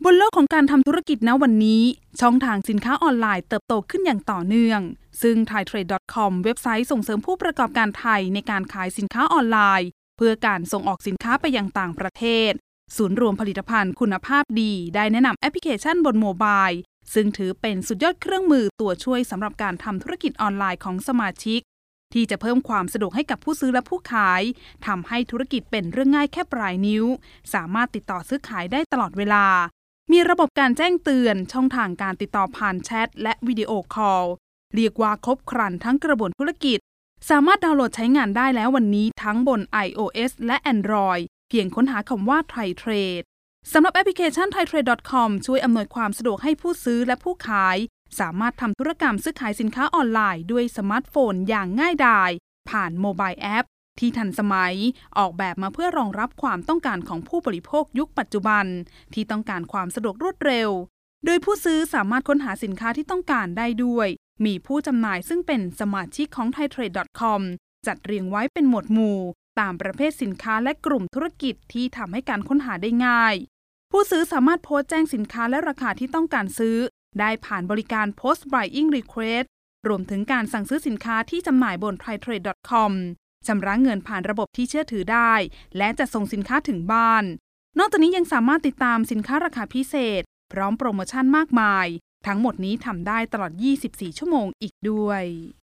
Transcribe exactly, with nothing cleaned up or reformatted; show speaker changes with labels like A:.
A: บนโลกของการทำธุรกิจณวันนี้ช่องทางสินค้าออนไลน์เติบโตขึ้นอย่างต่อเนื่องซึ่ง ไทยเทรด ดอท คอม เว็บไซต์ส่งเสริมผู้ประกอบการไทยในการขายสินค้าออนไลน์เพื่อการส่งออกสินค้าไปยังต่างประเทศศูนย์รวมผลิตภัณฑ์คุณภาพดีได้แนะนำแอปพลิเคชันบนโมบายซึ่งถือเป็นสุดยอดเครื่องมือตัวช่วยสำหรับการทำธุรกิจออนไลน์ของสมาชิกที่จะเพิ่มความสะดวกให้กับผู้ซื้อและผู้ขายทำให้ธุรกิจเป็นเรื่องง่ายแค่ปลายนิ้วสามารถติดต่อซื้อขายได้ตลอดเวลามีระบบการแจ้งเตือนช่องทางการติดต่อผ่านแชทและวิดีโอคอลเรียกว่าครบครันทั้งกระบวนธุรกิจสามารถดาวน์โหลดใช้งานได้แล้ววันนี้ทั้งบน iOS และ Android เพียงค้นหาคำว่า ไทยเทรด สำหรับแอปพลิเคชัน ไทยเทรด ดอท คอม ช่วยอำนวยความสะดวกให้ผู้ซื้อและผู้ขายสามารถทำธุรกรรมซื้อขายสินค้าออนไลน์ด้วยสมาร์ทโฟนอย่างง่ายดายผ่านโมบายแอปที่ทันสมัยออกแบบมาเพื่อรองรับความต้องการของผู้บริโภคยุคปัจจุบันที่ต้องการความสะดวกรวดเร็วโดยผู้ซื้อสามารถค้นหาสินค้าที่ต้องการได้ด้วยมีผู้จำหน่ายซึ่งเป็นสมาชิกของ ไทยเทรด ดอท คอม จัดเรียงไว้เป็นหมวดหมู่ตามประเภทสินค้าและกลุ่มธุรกิจที่ทำให้การค้นหาได้ง่ายผู้ซื้อสามารถโพสต์แจ้งสินค้าและราคาที่ต้องการซื้อได้ผ่านบริการ Post Buying Request รวมถึงการสั่งซื้อสินค้าที่จำหน่ายบน ไทยเทรด ดอท คอม ชำระเงินผ่านระบบที่เชื่อถือได้และจะส่งสินค้าถึงบ้านนอกจากนี้ยังสามารถติดตามสินค้าราคาพิเศษพร้อมโปรโมชั่นมากมายทั้งหมดนี้ทำได้ตลอดยี่สิบสี่ชั่วโมงอีกด้วย